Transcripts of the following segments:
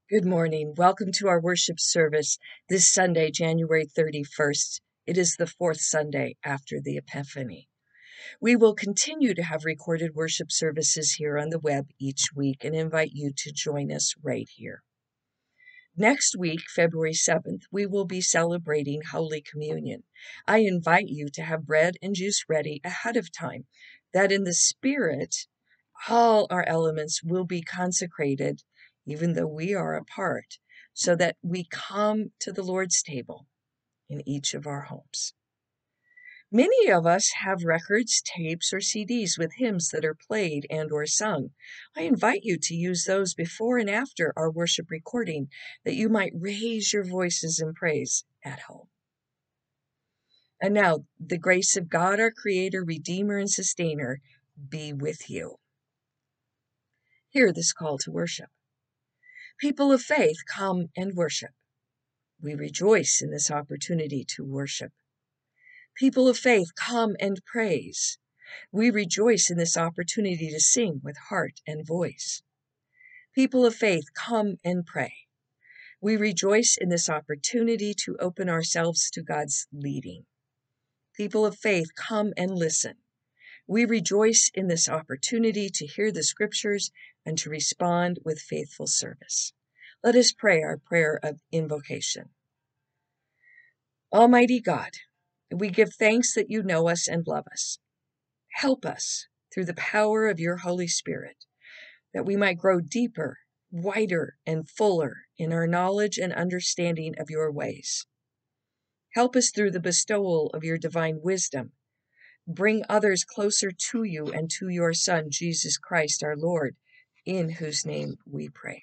Good morning. Welcome to our worship service this Sunday, January 31st. It is the fourth Sunday after the Epiphany. We will continue to have recorded worship services here on the web each week and invite you to join us right here. Next week, February 7th, we will be celebrating Holy Communion. I invite you to have bread and juice ready ahead of time, that in the Spirit, all our elements will be consecrated, even though we are apart, so that we come to the Lord's table in each of our homes. Many of us have records, tapes, or CDs with hymns that are played and or sung. I invite you to use those before and after our worship recording, that you might raise your voices in praise at home. And now, the grace of God, our Creator, Redeemer, and Sustainer, be with you. Hear this call to worship. People of faith, come and worship. We rejoice in this opportunity to worship. People of faith, come and praise. We rejoice in this opportunity to sing with heart and voice. People of faith, come and pray. We rejoice in this opportunity to open ourselves to God's leading. People of faith, come and listen. We rejoice in this opportunity to hear the scriptures and to respond with faithful service. Let us pray our prayer of invocation. Almighty God, we give thanks that you know us and love us. Help us through the power of your Holy Spirit, that we might grow deeper, wider, and fuller in our knowledge and understanding of your ways. Help us through the bestowal of your divine wisdom. Bring others closer to you and to your Son, Jesus Christ, our Lord, in whose name we pray.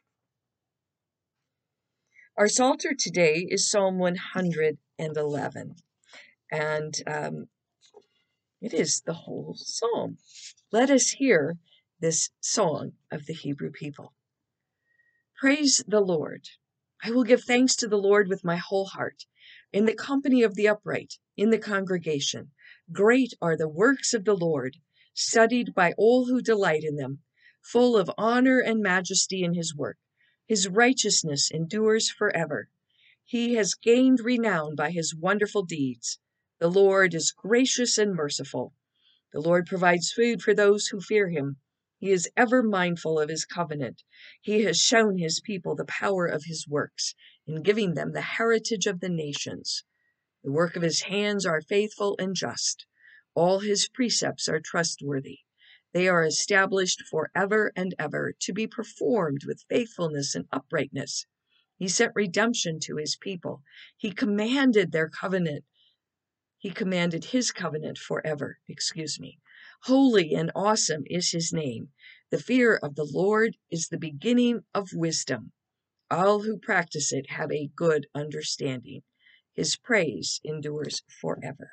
Our Psalter today is Psalm 111, and it is the whole psalm. Let us hear this song of the Hebrew people. Praise the Lord. I will give thanks to the Lord with my whole heart, in the company of the upright, in the congregation. Great are the works of the Lord, studied by all who delight in them, full of honor and majesty in his work. His righteousness endures forever. He has gained renown by his wonderful deeds. The Lord is gracious and merciful. The Lord provides food for those who fear him. He is ever mindful of his covenant. He has shown his people the power of his works, in giving them the heritage of the nations. The work of his hands are faithful and just. All his precepts are trustworthy. They are established forever and ever, to be performed with faithfulness and uprightness. He sent redemption to his people. He commanded his covenant forever. Holy and awesome is his name. The fear of the Lord is the beginning of wisdom. All who practice it have a good understanding. His praise endures forever.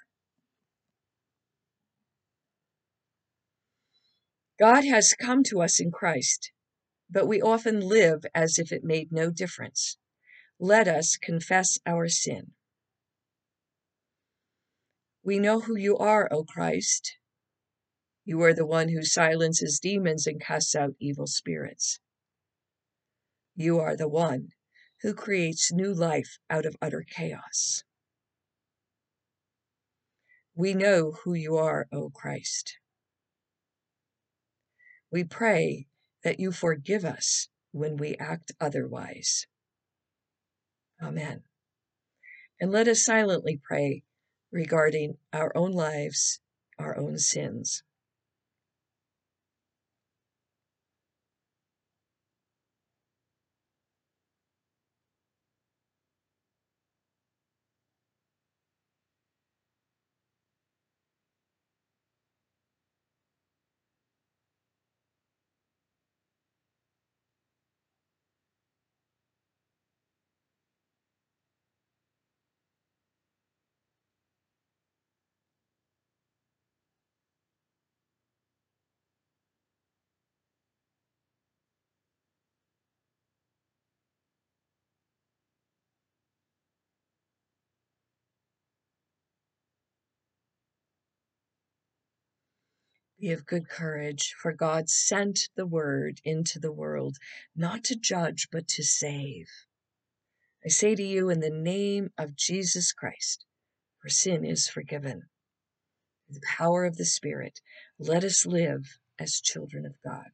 God has come to us in Christ, but we often live as if it made no difference. Let us confess our sin. We know who you are, O Christ. You are the one who silences demons and casts out evil spirits. You are the one who creates new life out of utter chaos. We know who you are, O Christ. We pray that you forgive us when we act otherwise. Amen. And let us silently pray regarding our own lives, our own sins. Be of good courage, for God sent the word into the world, not to judge, but to save. I say to you, in the name of Jesus Christ, for sin is forgiven. Through the power of the Spirit, let us live as children of God.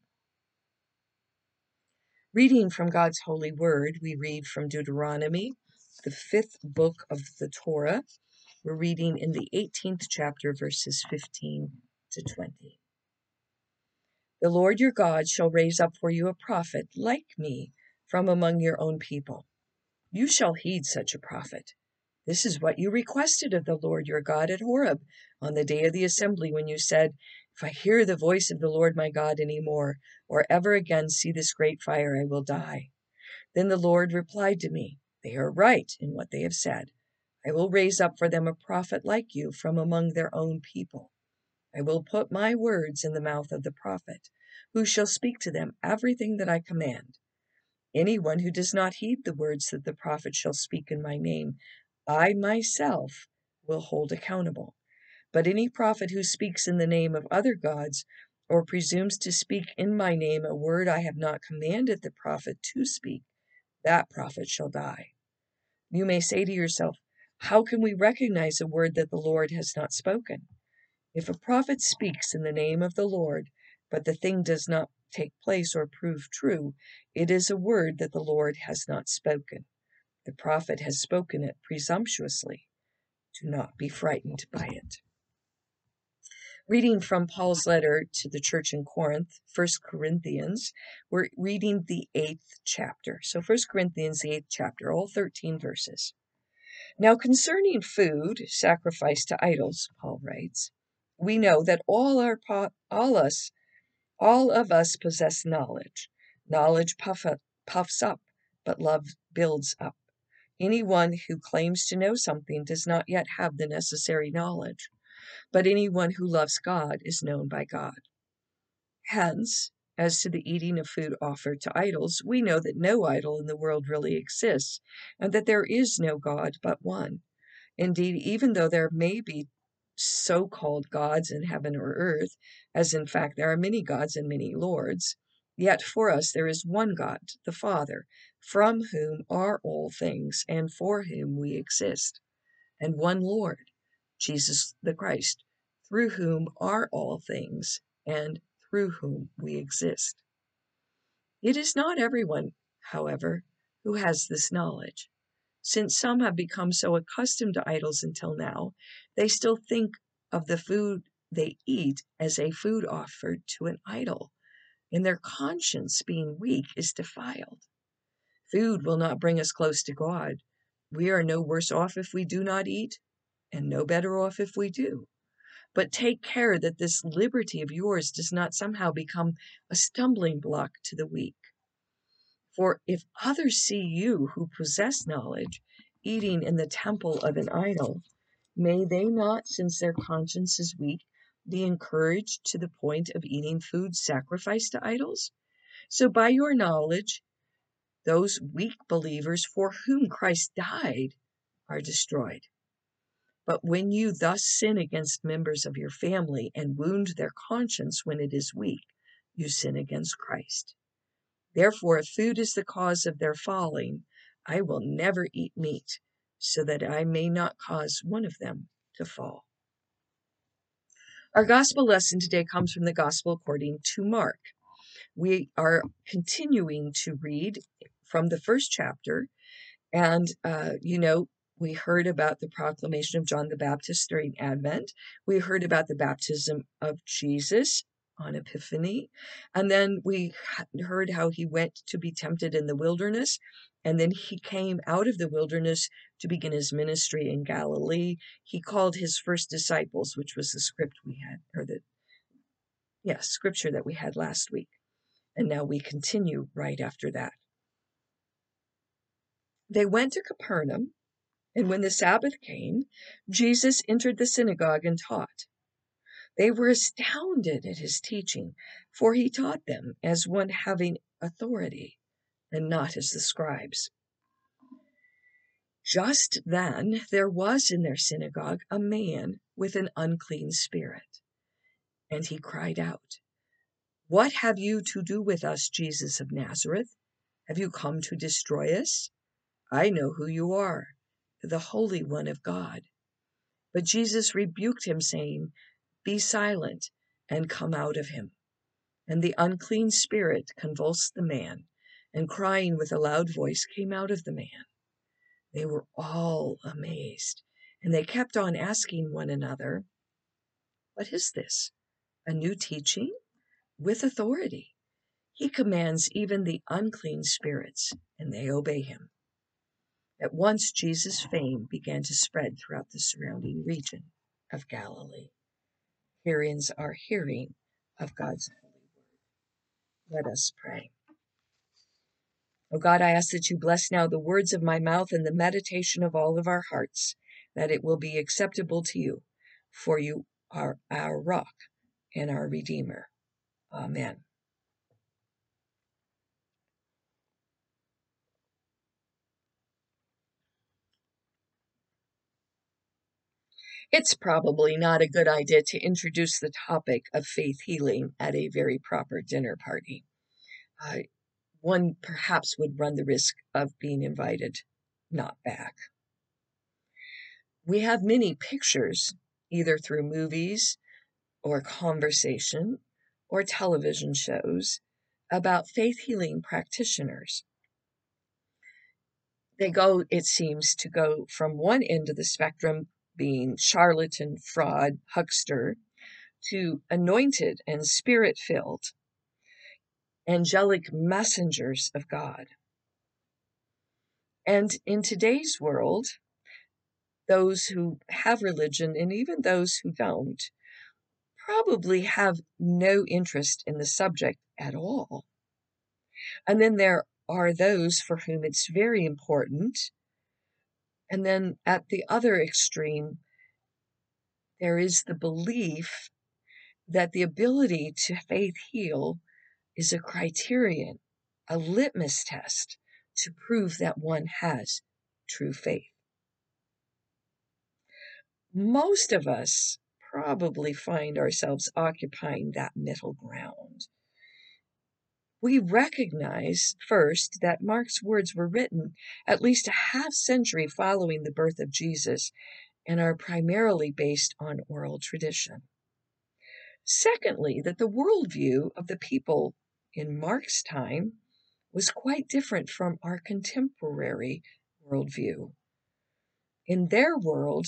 Reading from God's holy word, we read from Deuteronomy, the 5th book of the Torah. We're reading in the 18th chapter, verses 15 to 20. The Lord your God shall raise up for you a prophet like me from among your own people. You shall heed such a prophet. This is what you requested of the Lord your God at Horeb on the day of the assembly, when you said, if I hear the voice of the Lord my God any more, or ever again see this great fire, I will die. Then the Lord replied to me, they are right in what they have said. I will raise up for them a prophet like you from among their own people. I will put my words in the mouth of the prophet, who shall speak to them everything that I command. Anyone who does not heed the words that the prophet shall speak in my name, I myself will hold accountable. But any prophet who speaks in the name of other gods, or presumes to speak in my name a word I have not commanded the prophet to speak, that prophet shall die. You may say to yourself, how can we recognize a word that the Lord has not spoken? If a prophet speaks in the name of the Lord, but the thing does not take place or prove true, it is a word that the Lord has not spoken. The prophet has spoken it presumptuously. Do not be frightened by it. Reading from Paul's letter to the church in Corinth, 1 Corinthians, we're reading the 8th chapter. So 1 Corinthians, the 8th chapter, all 13 verses. Now concerning food sacrificed to idols, Paul writes, we know that all of us possess knowledge. Knowledge puffs up, but love builds up. Anyone who claims to know something does not yet have the necessary knowledge, but anyone who loves God is known by God. Hence, as to the eating of food offered to idols, we know that no idol in the world really exists, and that there is no God but one. Indeed, even though there may be so-called gods in heaven or earth, as in fact there are many gods and many lords, yet for us there is one God, the Father, from whom are all things and for whom we exist, and one Lord, Jesus the Christ, through whom are all things and through whom we exist. It is not everyone, however, who has this knowledge. Since some have become so accustomed to idols until now, they still think of the food they eat as a food offered to an idol, and their conscience, being weak, is defiled. Food will not bring us close to God. We are no worse off if we do not eat, and no better off if we do. But take care that this liberty of yours does not somehow become a stumbling block to the weak. For if others see you who possess knowledge eating in the temple of an idol, may they not, since their conscience is weak, be encouraged to the point of eating food sacrificed to idols? So by your knowledge, those weak believers for whom Christ died are destroyed. But when you thus sin against members of your family and wound their conscience when it is weak, you sin against Christ. Therefore, if food is the cause of their falling, I will never eat meat, so that I may not cause one of them to fall. Our gospel lesson today comes from the Gospel according to Mark. We are continuing to read from the 1st chapter, and we heard about the proclamation of John the Baptist during Advent. We heard about the baptism of Jesus on Epiphany. And then we heard how he went to be tempted in the wilderness. And then he came out of the wilderness to begin his ministry in Galilee. He called his first disciples, which was the scripture that we had last week. And now we continue right after that. They went to Capernaum, and when the Sabbath came, Jesus entered the synagogue and taught. They were astounded at his teaching, for he taught them as one having authority, and not as the scribes. Just then there was in their synagogue a man with an unclean spirit. And he cried out, "What have you to do with us, Jesus of Nazareth? Have you come to destroy us? I know who you are, the Holy One of God." But Jesus rebuked him, saying, "Be silent, and come out of him." And the unclean spirit convulsed the man, and crying with a loud voice came out of the man. They were all amazed, and they kept on asking one another, "What is this? A new teaching? With authority. He commands even the unclean spirits, and they obey him." At once Jesus' fame began to spread throughout the surrounding region of Galilee. Here ends our hearing of God's holy word. Let us pray. O God, I ask that you bless now the words of my mouth and the meditation of all of our hearts, that it will be acceptable to you, for you are our rock and our Redeemer. Amen. It's probably not a good idea to introduce the topic of faith healing at a very proper dinner party. One perhaps would run the risk of being invited not back. We have many pictures, either through movies or conversation or television shows, about faith healing practitioners. They go, it seems, to go from one end of the spectrum, being charlatan, fraud, huckster, to anointed and spirit-filled, angelic messengers of God. And in today's world, those who have religion and even those who don't probably have no interest in the subject at all. And then there are those for whom it's very important. And then at the other extreme, there is the belief that the ability to faith heal is a criterion, a litmus test to prove that one has true faith. Most of us probably find ourselves occupying that middle ground. We recognize first that Mark's words were written at least a half century following the birth of Jesus and are primarily based on oral tradition. Secondly, that the worldview of the people in Mark's time was quite different from our contemporary worldview. In their world,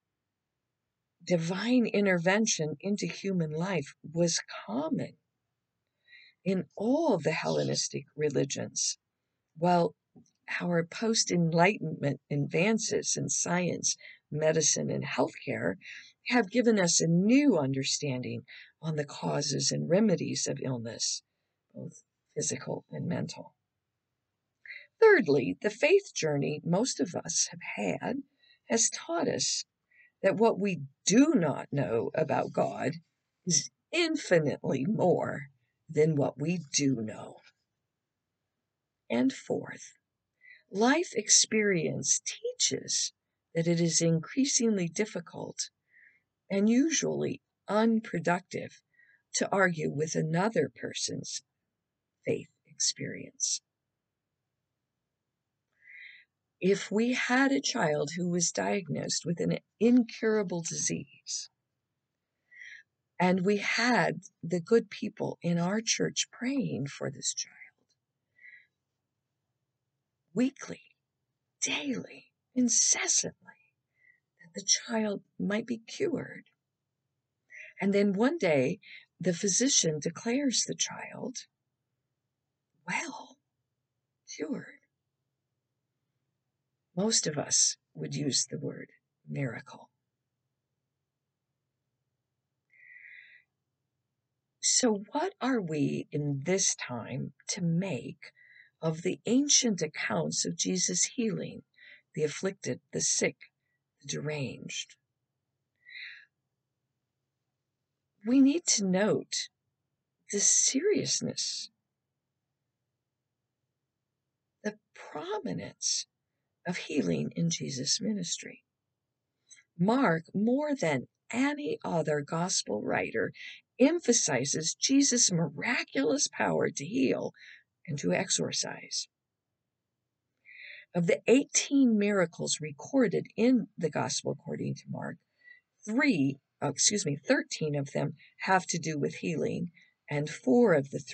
divine intervention into human life was common in all the Hellenistic religions, while our post-Enlightenment advances in science, medicine, and healthcare have given us a new understanding on the causes and remedies of illness, both physical and mental. Thirdly, the faith journey most of us have had has taught us that what we do not know about God is infinitely more than what we do know. And fourth, life experience teaches that it is increasingly difficult and usually unproductive to argue with another person's faith experience. If we had a child who was diagnosed with an incurable disease, and we had the good people in our church praying for this child weekly, daily, incessantly, that the child might be cured. And then one day, the physician declares the child well, cured. Most of us would use the word miracle. So what are we in this time to make of the ancient accounts of Jesus healing the afflicted, the sick, the deranged? We need to note the seriousness, the prominence of healing in Jesus' ministry. Mark, more than any other gospel writer, emphasizes Jesus' miraculous power to heal and to exorcise. Of the 18 miracles recorded in the Gospel according to Mark, 13 of them have to do with healing, and 4 of the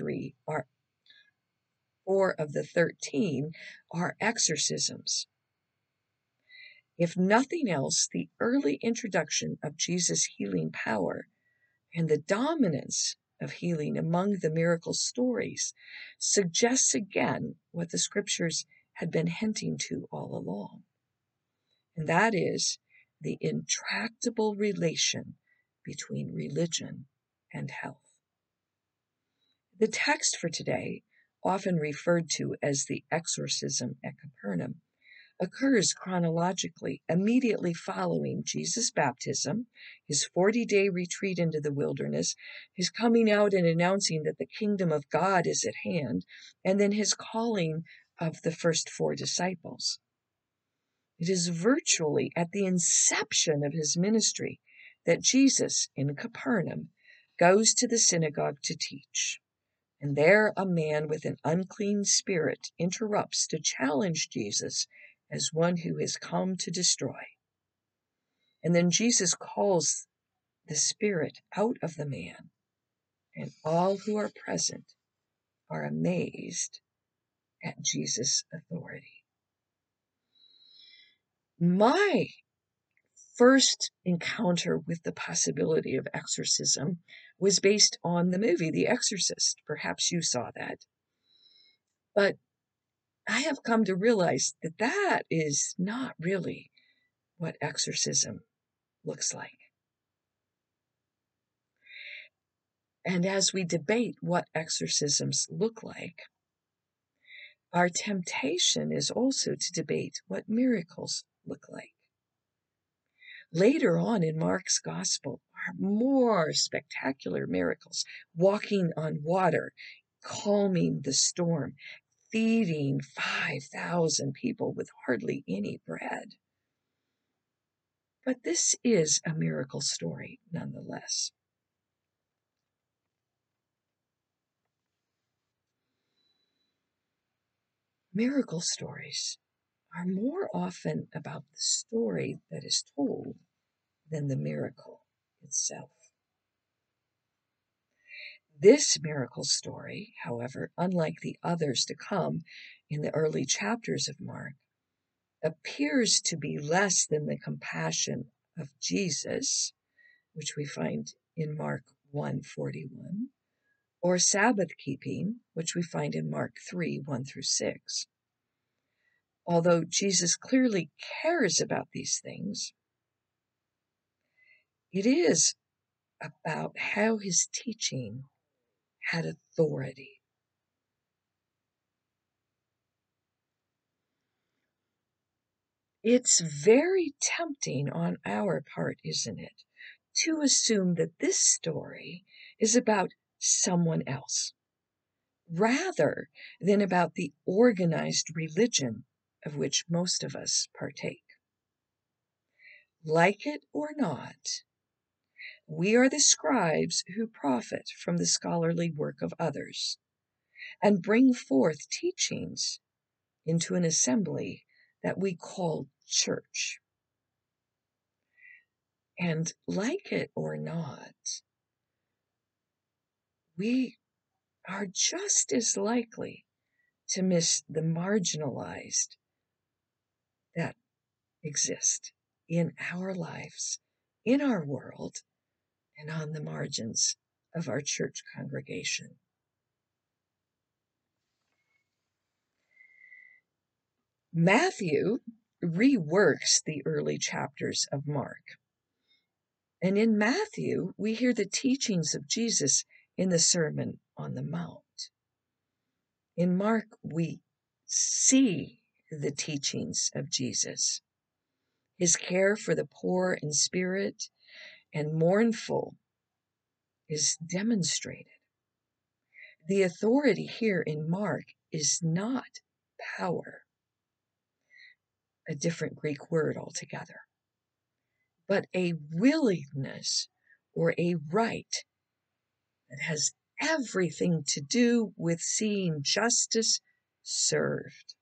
13 are exorcisms. If nothing else, the early introduction of Jesus' healing power and the dominance of healing among the miracle stories suggests again what the scriptures had been hinting to all along, and that is the intractable relation between religion and health. The text for today, often referred to as the exorcism at Capernaum, occurs chronologically immediately following Jesus' baptism, his 40-day retreat into the wilderness, his coming out and announcing that the kingdom of God is at hand, and then his calling of the first 4 disciples. It is virtually at the inception of his ministry that Jesus in Capernaum goes to the synagogue to teach. And there a man with an unclean spirit interrupts to challenge Jesus as one who has come to destroy. And then Jesus calls the spirit out of the man, and all who are present are amazed at Jesus' authority. My first encounter with the possibility of exorcism was based on the movie The Exorcist. Perhaps you saw that. But I have come to realize that that is not really what exorcism looks like. And as we debate what exorcisms look like, our temptation is also to debate what miracles look like. Later on in Mark's gospel are more spectacular miracles: walking on water, calming the storm, feeding 5,000 people with hardly any bread. But this is a miracle story nonetheless. Miracle stories are more often about the story that is told than the miracle itself. This miracle story, however, unlike the others to come in the early chapters of Mark, appears to be less than the compassion of Jesus, which we find in Mark 1:41, or Sabbath keeping, which we find in Mark 3:1-6. Although Jesus clearly cares about these things, it is about how his teaching had authority. It's very tempting on our part, isn't it, to assume that this story is about someone else, rather than about the organized religion of which most of us partake. Like it or not, we are the scribes who profit from the scholarly work of others and bring forth teachings into an assembly that we call church. And like it or not, we are just as likely to miss the marginalized that exist in our lives, in our world, and on the margins of our church congregation. Matthew reworks the early chapters of Mark. And in Matthew, we hear the teachings of Jesus in the Sermon on the Mount. In Mark, we see the teachings of Jesus. His care for the poor in spirit and mournful is demonstrated. The authority here in Mark is not power, a different Greek word altogether, but a willingness or a right that has everything to do with seeing justice served.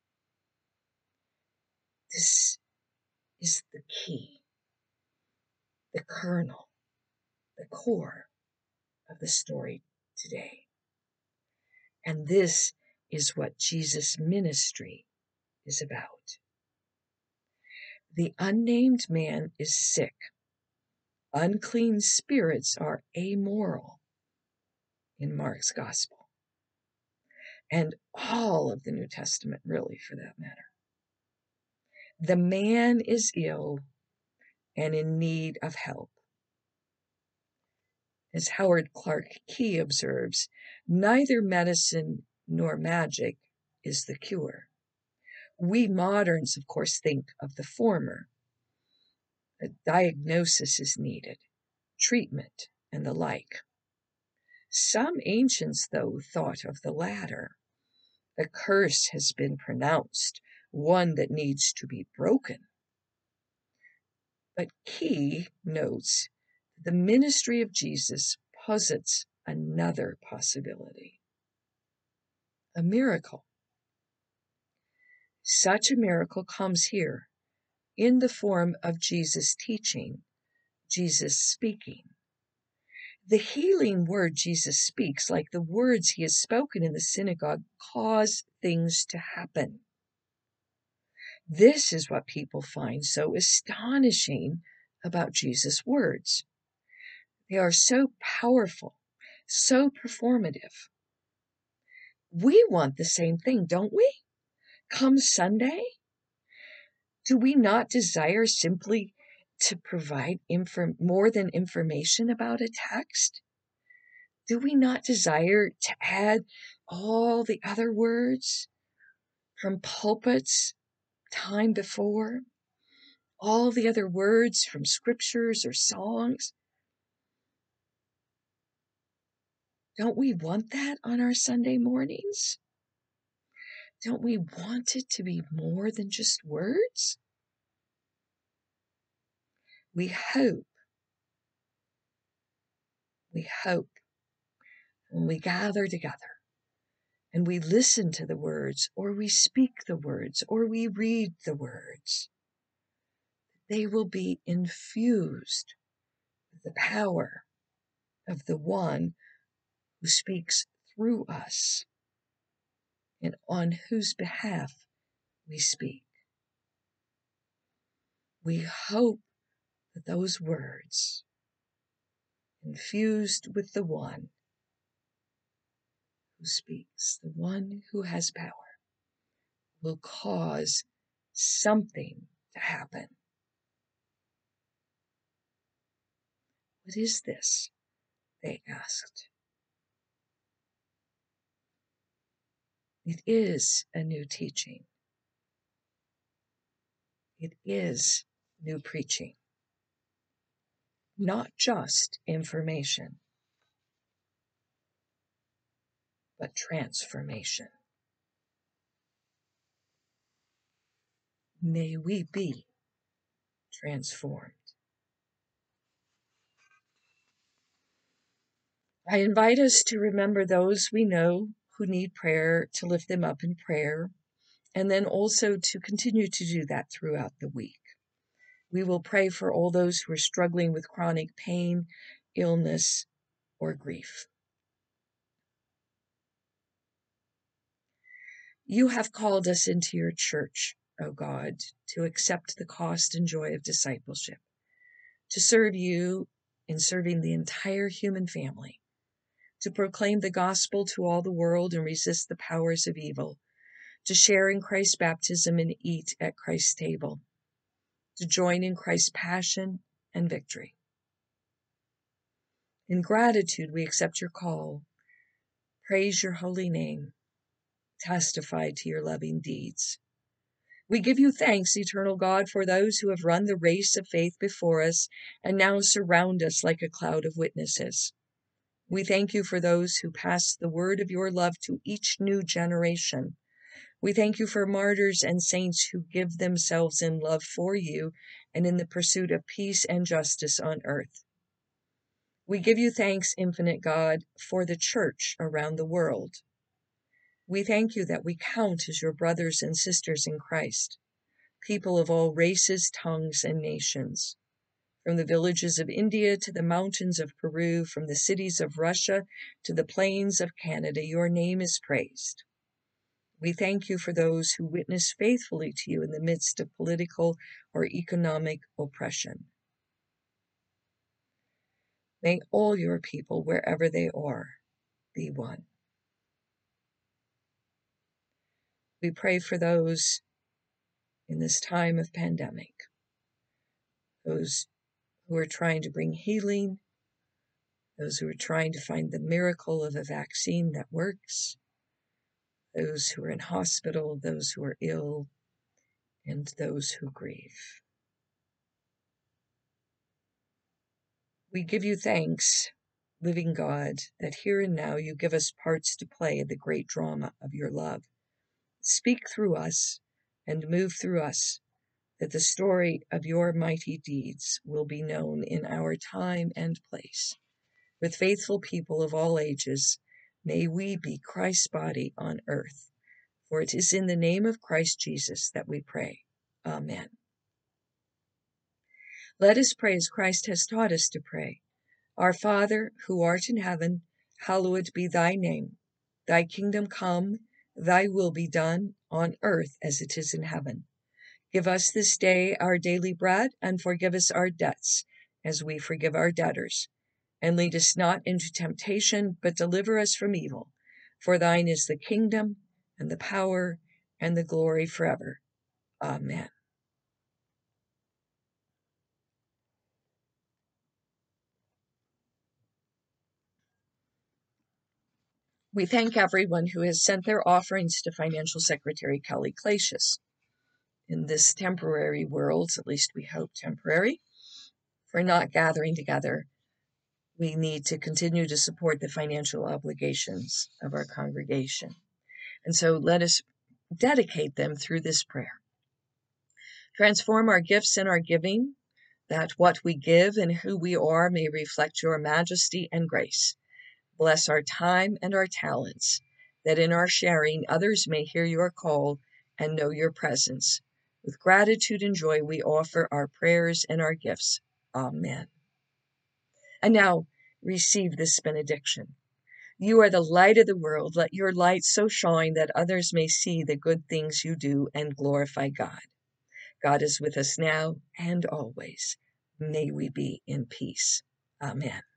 This is the key, the kernel, the core of the story today. And this is what Jesus' ministry is about. The unnamed man is sick. Unclean spirits are amoral in Mark's gospel, and all of the New Testament, really, for that matter. The man is ill and in need of help. As Howard Clark Key observes, neither medicine nor magic is the cure. We moderns, of course, think of the former. A diagnosis is needed, treatment, and the like. Some ancients, though, thought of the latter. The curse has been pronounced, one that needs to be broken. But Key notes the ministry of Jesus posits another possibility, a miracle. Such a miracle comes here in the form of Jesus teaching, Jesus speaking. The healing word Jesus speaks, like the words he has spoken in the synagogue, cause things to happen. This is what people find so astonishing about Jesus' words. They are so powerful, so performative. We want the same thing, don't we? Come Sunday, do we not desire simply to provide more than information about a text? Do we not desire to add all the other words from pulpits time before, all the other words from scriptures or songs? Don't we want that on our Sunday mornings? Don't we want it to be more than just words? We hope when we gather together and we listen to the words, or we speak the words, or we read the words, they will be infused with the power of the one who speaks through us and on whose behalf we speak. We hope that those words, infused with the one who speaks, the one who has power, will cause something to happen. What is this? They asked. It is a new teaching. It is new preaching. Not just information, but transformation. May we be transformed. I invite us to remember those we know who need prayer, to lift them up in prayer, and then also to continue to do that throughout the week. We will pray for all those who are struggling with chronic pain, illness, or grief. You have called us into your church, O God, to accept the cost and joy of discipleship, to serve you in serving the entire human family, to proclaim the gospel to all the world and resist the powers of evil, to share in Christ's baptism and eat at Christ's table, to join in Christ's passion and victory. In gratitude, we accept your call, praise your holy name, testify to your loving deeds. We give you thanks, eternal God, for those who have run the race of faith before us and now surround us like a cloud of witnesses. We thank you for those who pass the word of your love to each new generation. We thank you for martyrs and saints who give themselves in love for you and in the pursuit of peace and justice on earth. We give you thanks, infinite God, for the church around the world. We thank you that we count as your brothers and sisters in Christ, people of all races, tongues, and nations. From the villages of India to the mountains of Peru, from the cities of Russia to the plains of Canada, your name is praised. We thank you for those who witness faithfully to you in the midst of political or economic oppression. May all your people, wherever they are, be one. We pray for those in this time of pandemic, those who are trying to bring healing, those who are trying to find the miracle of a vaccine that works, those who are in hospital, those who are ill, and those who grieve. We give you thanks, living God, that here and now you give us parts to play in the great drama of your love. Speak through us and move through us, that the story of your mighty deeds will be known in our time and place. With faithful people of all ages, may we be Christ's body on earth. For it is in the name of Christ Jesus that we pray. Amen. Let us pray as Christ has taught us to pray. Our Father, who art in heaven, hallowed be thy name. Thy kingdom come, thy will be done, on earth as it is in heaven. Give us this day our daily bread, and forgive us our debts, as we forgive our debtors. And lead us not into temptation, but deliver us from evil. For thine is the kingdom, and the power, and the glory forever. Amen. We thank everyone who has sent their offerings to Financial Secretary Kelly Clacius. In this temporary world, at least we hope temporary, for not gathering together, we need to continue to support the financial obligations of our congregation. And so let us dedicate them through this prayer. Transform our gifts and our giving, that what we give and who we are may reflect your majesty and grace. Bless our time and our talents, that in our sharing others may hear your call and know your presence. With gratitude and joy we offer our prayers and our gifts. Amen. And now receive this benediction. You are the light of the world. Let your light so shine that others may see the good things you do and glorify God. God is with us now and always. May we be in peace. Amen.